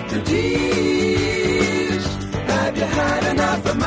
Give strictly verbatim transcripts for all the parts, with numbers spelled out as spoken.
Doctor D's, have you had enough of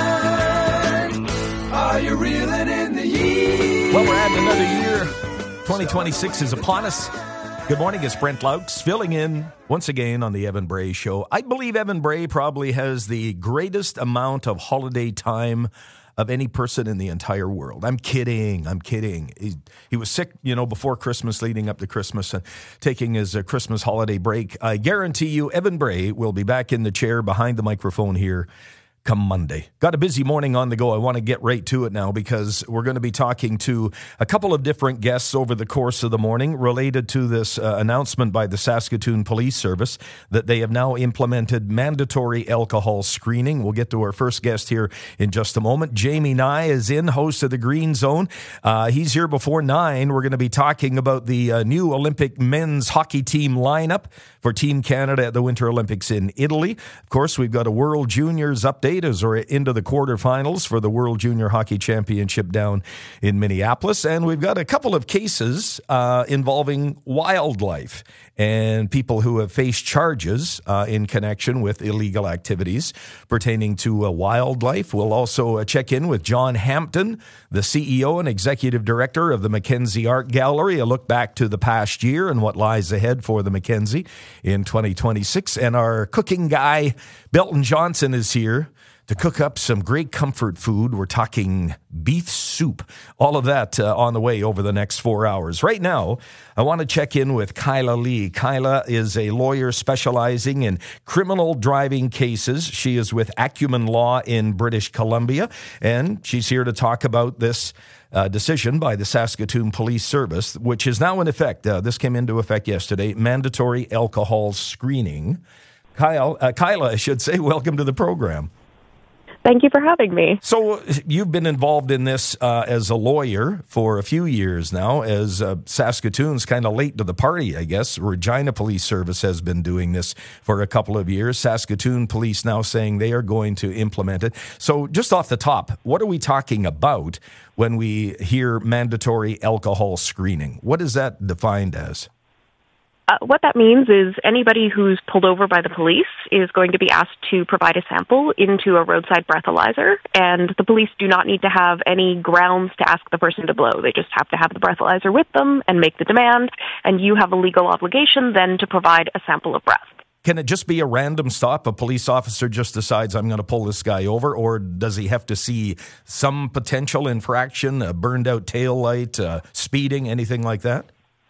mine? Are you reeling in the years? Well, we're adding another year. twenty twenty-six is upon us. Good morning, it's Brent Laux filling in once again on the Evan Bray Show. I believe Evan Bray probably has the greatest amount of holiday time of any person in the entire world. I'm kidding. I'm kidding. He, he was sick, you know, before Christmas, leading up to Christmas, and taking his uh, Christmas holiday break. I guarantee you, Evan Bray will be back in the chair behind the microphone here come Monday. Got a busy morning on the go. I want to get right to it now because we're going to be talking to a couple of different guests over the course of the morning related to this uh, announcement by the Saskatoon Police Service that they have now implemented mandatory alcohol screening. We'll get to our first guest here in just a moment. Jamie Nye is in, host of the Green Zone. Uh, he's here before nine. We're going to be talking about the uh, new Olympic men's hockey team lineup for Team Canada at the Winter Olympics in Italy. Of course, we've got a World Juniors update as we're into the quarterfinals for the World Junior Hockey Championship down in Minneapolis. And we've got a couple of cases uh, involving wildlife and people who have faced charges uh, in connection with illegal activities pertaining to uh, wildlife. We'll also uh, check in with John Hampton, the C E O and Executive Director of the Mackenzie Art Gallery, a look back to the past year and what lies ahead for the Mackenzie in twenty twenty-six. And our cooking guy, Belton Johnson, is here to cook up some great comfort food. We're talking beef soup. All of that uh, on the way over the next four hours. Right now, I want to check in with Kyla Lee. Kyla is a lawyer specializing in criminal driving cases. She is with Acumen Law in British Columbia, and she's here to talk about this uh, decision by the Saskatoon Police Service, which is now in effect. Uh, this came into effect yesterday, mandatory alcohol screening. Kyle, uh, Kyla, I should say, welcome to the program. Thank you for having me. So you've been involved in this uh, as a lawyer for a few years now, as uh, Saskatoon's kind of late to the party, I guess. Regina Police Service has been doing this for a couple of years. Saskatoon Police now saying they are going to implement it. So just off the top, what are we talking about when we hear mandatory alcohol screening? What is that defined as? Uh, what that means is anybody who's pulled over by the police is going to be asked to provide a sample into a roadside breathalyzer, and the police do not need to have any grounds to ask the person to blow. They just have to have the breathalyzer with them and make the demand, and you have a legal obligation then to provide a sample of breath. Can it just be a random stop? A police officer just decides, I'm going to pull this guy over, or does he have to see some potential infraction, a burned out taillight, uh, speeding, anything like that?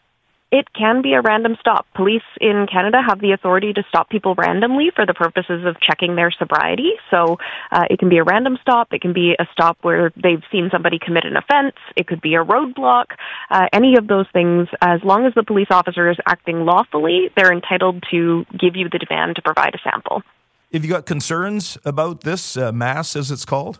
It can be a random stop. Police in Canada have the authority to stop people randomly for the purposes of checking their sobriety. So uh, it can be a random stop. It can be a stop where they've seen somebody commit an offense. It could be a roadblock. Uh, any of those things, as long as the police officer is acting lawfully, they're entitled to give you the demand to provide a sample. Have you got concerns about this uh, mass, as it's called?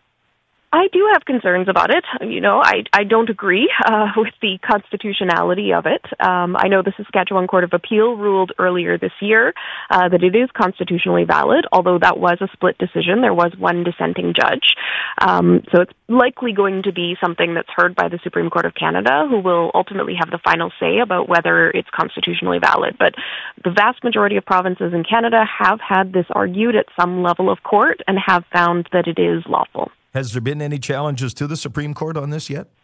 I do have concerns about it. You know, I, I don't agree uh, with the constitutionality of it. Um, I know the Saskatchewan Court of Appeal ruled earlier this year uh, that it is constitutionally valid, although that was a split decision. There was one dissenting judge. Um, so it's likely going to be something that's heard by the Supreme Court of Canada, who will ultimately have the final say about whether it's constitutionally valid. But the vast majority of provinces in Canada have had this argued at some level of court and have found that it is lawful. Has there been any challenges to the Supreme Court on this yet?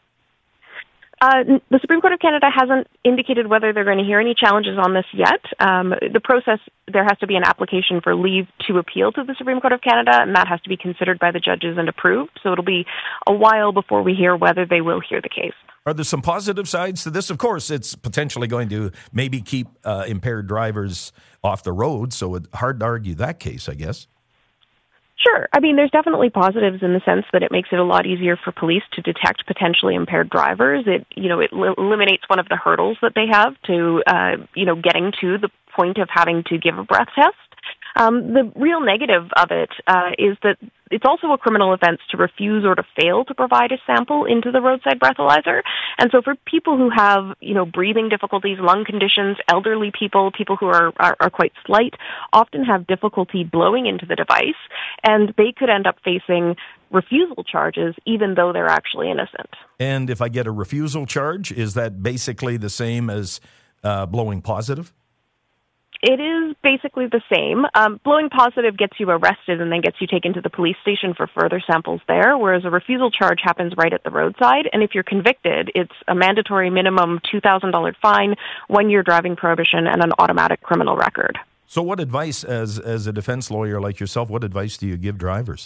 Uh, the Supreme Court of Canada hasn't indicated whether they're going to hear any challenges on this yet. Um, the process, there has to be an application for leave to appeal to the Supreme Court of Canada, and that has to be considered by the judges and approved. So it'll be a while before we hear whether they will hear the case. Are there some positive sides to this? Of course, it's potentially going to maybe keep uh, impaired drivers off the road, so it's hard to argue that case, I guess. Sure. I mean, there's definitely positives in the sense that it makes it a lot easier for police to detect potentially impaired drivers. It, you know, it li- eliminates one of the hurdles that they have to, uh, you know, getting to the point of having to give a breath test. Um, the real negative of it uh, is that it's also a criminal offense to refuse or to fail to provide a sample into the roadside breathalyzer. And so for people who have, you know, breathing difficulties, lung conditions, elderly people, people who are, are, are quite slight, often have difficulty blowing into the device, and they could end up facing refusal charges even though they're actually innocent. And if I get a refusal charge, is that basically the same as uh, blowing positive? It is basically the same. Um, blowing positive gets you arrested and then gets you taken to the police station for further samples there, whereas a refusal charge happens right at the roadside. And if you're convicted, it's a mandatory minimum two thousand dollars fine, one-year driving prohibition, and an automatic criminal record. So what advice, as as a defense lawyer like yourself, what advice do you give drivers?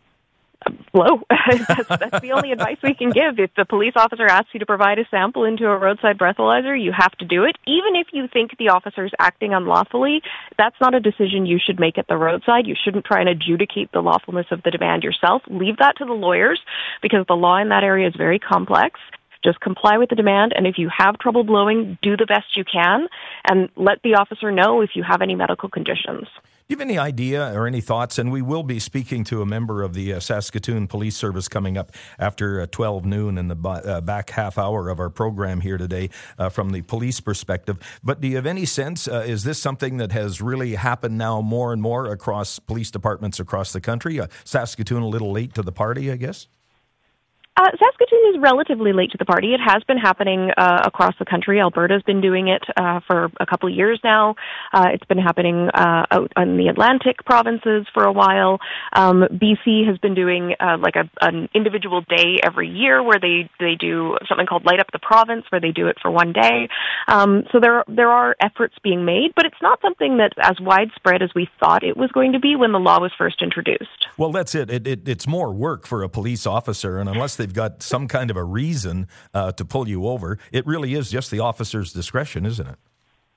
Blow. that's, that's the only advice we can give. If the police officer asks you to provide a sample into a roadside breathalyzer, you have to do it. Even if you think the officer is acting unlawfully, that's not a decision you should make at the roadside. You shouldn't try and adjudicate the lawfulness of the demand yourself. Leave that to the lawyers, because the law in that area is very complex. Just comply with the demand, and if you have trouble blowing, do the best you can, and let the officer know if you have any medical conditions. Do you have any idea or any thoughts? And we will be speaking to a member of the uh, Saskatoon Police Service coming up after uh, twelve noon in the b- uh, back half hour of our program here today uh, from the police perspective. But do you have any sense, uh, is this something that has really happened now more and more across police departments across the country? Uh, Saskatoon a little late to the party, I guess? Uh, Saskatoon is relatively late to the party. It has been happening uh, across the country. Alberta's been doing it uh, for a couple of years now. Uh, it's been happening uh, out in the Atlantic provinces for a while. Um, B C has been doing uh, like a, an individual day every year where they, they do something called Light Up the Province, where they do it for one day. Um, so there there are efforts being made, but it's not something that's as widespread as we thought it was going to be when the law was first introduced. Well, that's it. It, it it's more work for a police officer, and unless they've got some kind of a reason uh, to pull you over, it really is just the officer's discretion, isn't it?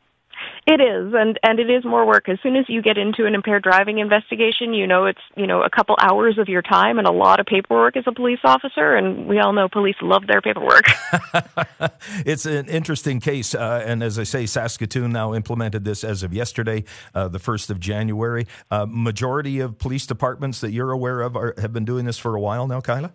It is, and, and it is more work. As soon as you get into an impaired driving investigation, you know it's, you know, a couple hours of your time and a lot of paperwork as a police officer, and we all know police love their paperwork. It's an interesting case, uh, and as I say, Saskatoon now implemented this as of yesterday, uh, the first of January. Uh, majority of police departments that you're aware of are, have been doing this for a while now, Kyla?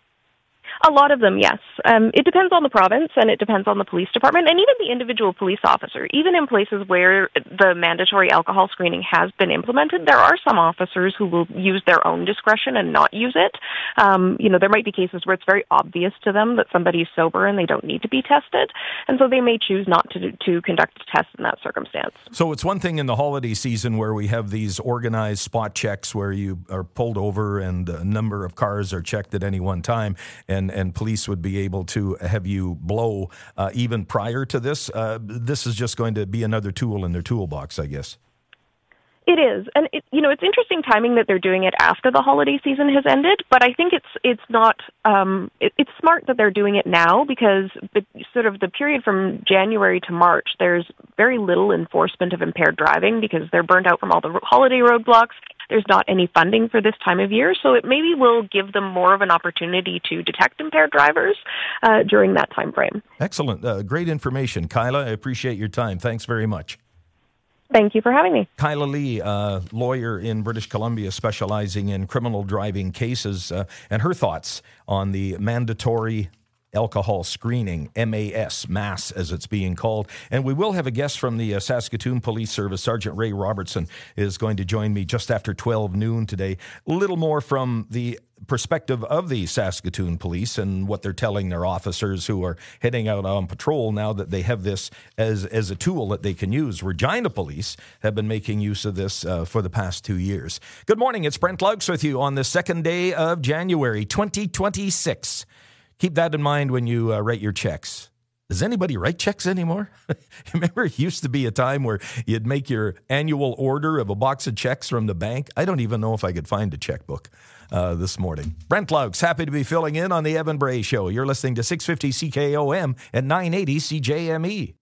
A lot of them, yes. Um, it depends on the province, and it depends on the police department, and even the individual police officer. Even in places where the mandatory alcohol screening has been implemented, there are some officers who will use their own discretion and not use it. Um, you know, there might be cases where it's very obvious to them that somebody is sober and they don't need to be tested, and so they may choose not to to conduct a test in that circumstance. So it's one thing in the holiday season where we have these organized spot checks where you are pulled over and a number of cars are checked at any one time, and and police would be able to have you blow uh, even prior to this. Uh, this is just going to be another tool in their toolbox, I guess. It is, and it, you know, it's interesting timing that they're doing it after the holiday season has ended. But I think it's it's not um, it, it's smart that they're doing it now, because the, sort of the period from January to March, there's very little enforcement of impaired driving because they're burned out from all the holiday roadblocks. There's not any funding for this time of year, so it maybe will give them more of an opportunity to detect impaired drivers uh, during that time frame. Excellent, uh, great information, Kyla. I appreciate your time. Thanks very much. Thank you for having me. Kyla Lee, uh, lawyer in British Columbia specializing in criminal driving cases, uh, and her thoughts on the mandatory alcohol screening, M A S, MAS as it's being called. And we will have a guest from the uh, Saskatoon Police Service. Sergeant Ray Robertson is going to join me just after twelve noon today. A little more from the perspective of the Saskatoon Police and what they're telling their officers who are heading out on patrol now that they have this as as a tool that they can use. Regina Police have been making use of this uh, for the past two years. Good morning. It's Brent Laux with you on the second day of January twenty twenty-six. Keep that in mind when you uh, write your checks. Does anybody write checks anymore? Remember, it used to be a time where you'd make your annual order of a box of checks from the bank. I don't even know if I could find a checkbook uh, this morning. Brent Laux, happy to be filling in on the Evan Bray Show. You're listening to six fifty C K O M and nine eighty C J M E.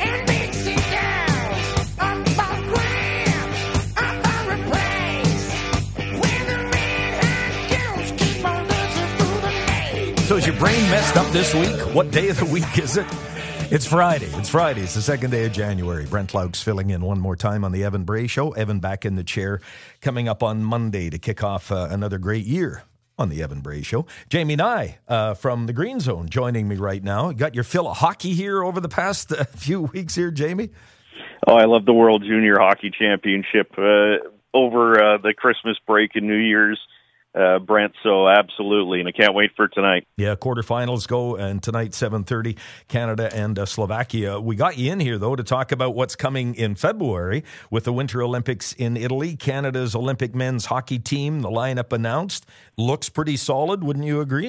So is your brain messed up this week? What day of the week is it? It's Friday. It's Friday. It's the second day of January. Brent Laux filling in one more time on the Evan Bray Show. Evan back in the chair coming up on Monday to kick off uh, another great year on the Evan Bray Show. Jamie Nye uh, from the Green Zone joining me right now. Got your fill of hockey here over the past uh, few weeks here, Jamie? Oh, I love the World Junior Hockey Championship uh, over uh, the Christmas break and New Year's. uh, Brent. So absolutely, and I can't wait for tonight. Yeah, quarterfinals go, and tonight, seven thirty, Canada and uh, Slovakia. We got you in here, though, to talk about what's coming in February with the Winter Olympics in Italy. Canada's Olympic men's hockey team, the lineup announced, looks pretty solid. Wouldn't you agree?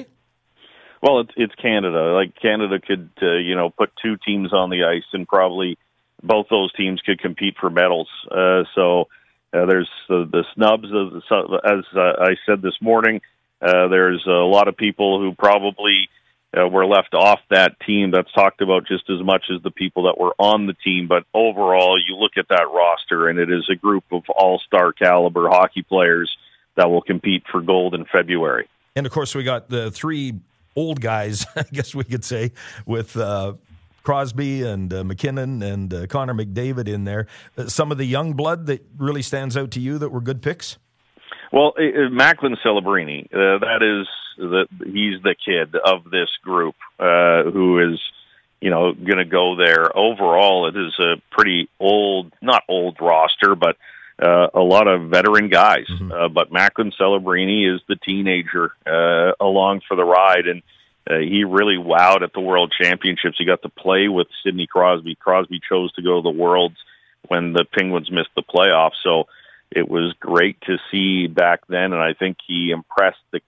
Well, it's, it's Canada. Like, Canada could, uh, you know, put two teams on the ice, and probably both those teams could compete for medals. Uh, so uh, there's the, the snubs, of the, as uh, I said this morning. Uh, there's a lot of people who probably uh, were left off that team that's talked about just as much as the people that were on the team. But overall, you look at that roster, and it is a group of all-star caliber hockey players that will compete for gold in February. And, of course, we got the three old guys, I guess we could say, with uh, Crosby and uh, McKinnon and uh, Connor McDavid in there. Uh, some of the young blood that really stands out to you that were good picks? Well, uh, Macklin Celebrini, uh, that is, the, he's the kid of this group uh, who is, you know, going to go there. Overall, it is a pretty old, not old roster, but uh, a lot of veteran guys. Mm-hmm. Uh, but Macklin Celebrini is the teenager uh, along for the ride, and uh, he really wowed at the World Championships. He got to play with Sidney Crosby. Crosby chose to go to the Worlds when the Penguins missed the playoffs, so it was great to see back then, and I think he impressed the,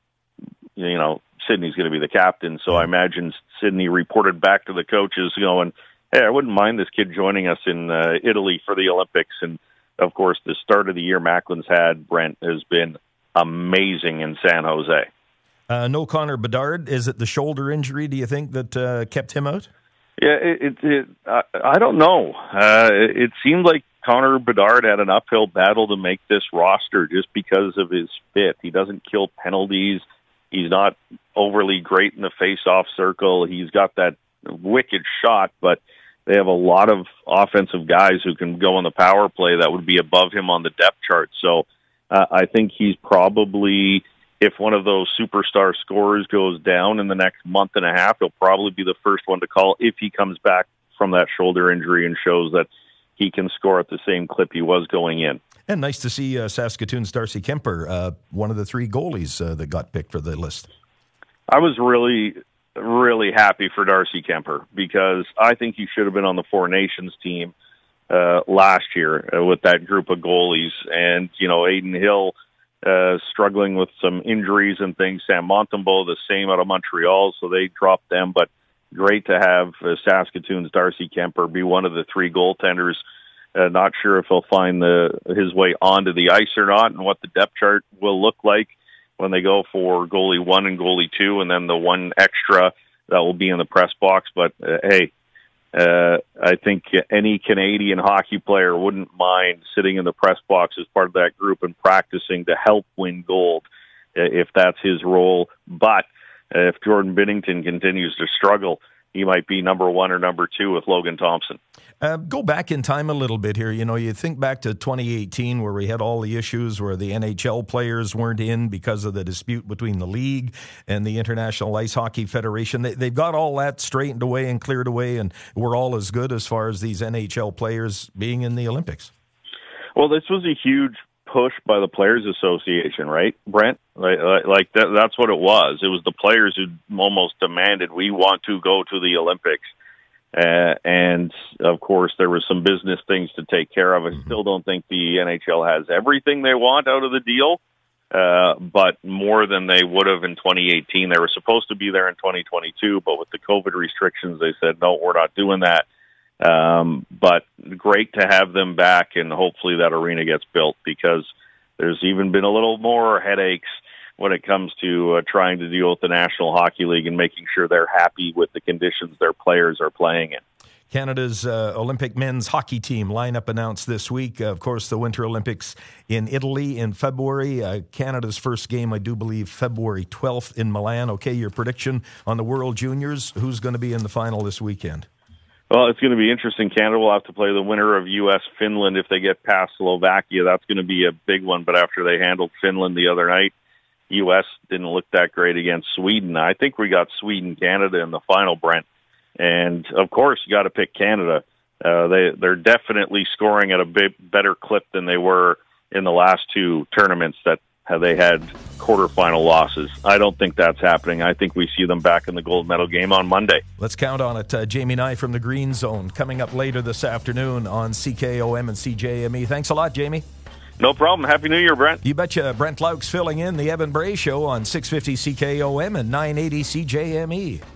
you know, Sidney's going to be the captain, so I imagine Sidney reported back to the coaches going, hey, I wouldn't mind this kid joining us in uh, Italy for the Olympics. And of course, the start of the year Macklin's had, Brent, has been amazing in San Jose. Uh, no Connor Bedard. Is it the shoulder injury, do you think, that uh, kept him out? Yeah, it, it, it I, I don't know. Uh, it, it seemed like Connor Bedard had an uphill battle to make this roster just because of his fit. He doesn't kill penalties. He's not overly great in the face-off circle. He's got that wicked shot, but they have a lot of offensive guys who can go on the power play that would be above him on the depth chart. So uh, I think he's probably, if one of those superstar scorers goes down in the next month and a half, he'll probably be the first one to call if he comes back from that shoulder injury and shows that he can score at the same clip he was going in. And nice to see uh, Saskatoon's Darcy Kemper, uh, one of the three goalies uh, that got picked for the list. I was really... really happy for Darcy Kemper because I think he should have been on the Four Nations team uh, last year uh, with that group of goalies. And, you know, Aiden Hill uh, struggling with some injuries and things. Sam Montembeault, the same out of Montreal, so they dropped them. But great to have uh, Saskatoon's Darcy Kemper be one of the three goaltenders. Uh, not sure if he'll find the his way onto the ice or not and what the depth chart will look like when they go for goalie one and goalie two, and then the one extra that will be in the press box. But, uh, hey, uh, I think any Canadian hockey player wouldn't mind sitting in the press box as part of that group and practicing to help win gold uh, if that's his role. But uh, if Jordan Binnington continues to struggle, he might be number one or number two with Logan Thompson. Uh, go back in time a little bit here. You know, you think back to twenty eighteen where we had all the issues where the N H L players weren't in because of the dispute between the league and the International Ice Hockey Federation. They, they've got all that straightened away and cleared away, and we're all as good as far as these N H L players being in the Olympics. Well, this was a huge push by the Players Association, right, Brent? Like, like that, that's what it was. It was the players who almost demanded, we want to go to the Olympics. Uh, and, of course, there were some business things to take care of. I mm-hmm. still don't think the N H L has everything they want out of the deal, uh, but more than they would have in twenty eighteen. They were supposed to be there in twenty twenty-two, but with the COVID restrictions, they said, no, we're not doing that. Um, but great to have them back, and hopefully that arena gets built because there's even been a little more headaches when it comes to uh, trying to deal with the National Hockey League and making sure they're happy with the conditions their players are playing in. Canada's uh, Olympic men's hockey team lineup announced this week. Uh, of course, the Winter Olympics in Italy in February. Uh, Canada's first game, I do believe, February twelfth in Milan. Okay, your prediction on the World Juniors. Who's going to be in the final this weekend? Well, it's going to be interesting. Canada will have to play the winner of U S Finland if they get past Slovakia. That's going to be a big one. But after they handled Finland the other night, U S didn't look that great against Sweden. I think we got Sweden-Canada in the final, Brent. And, of course, you got to pick Canada. Uh, they, they're definitely scoring at a bit better clip than they were in the last two tournaments that have they had quarterfinal losses. I don't think that's happening. I think we see them back in the gold medal game on Monday. Let's count on it. Uh, Jamie Nye from the Green Zone coming up later this afternoon on C K O M and C J M E. Thanks a lot, Jamie. No problem. Happy New Year, Brent. You betcha. Brent Laux filling in the Evan Bray Show on six fifty C K O M and nine eighty C J M E.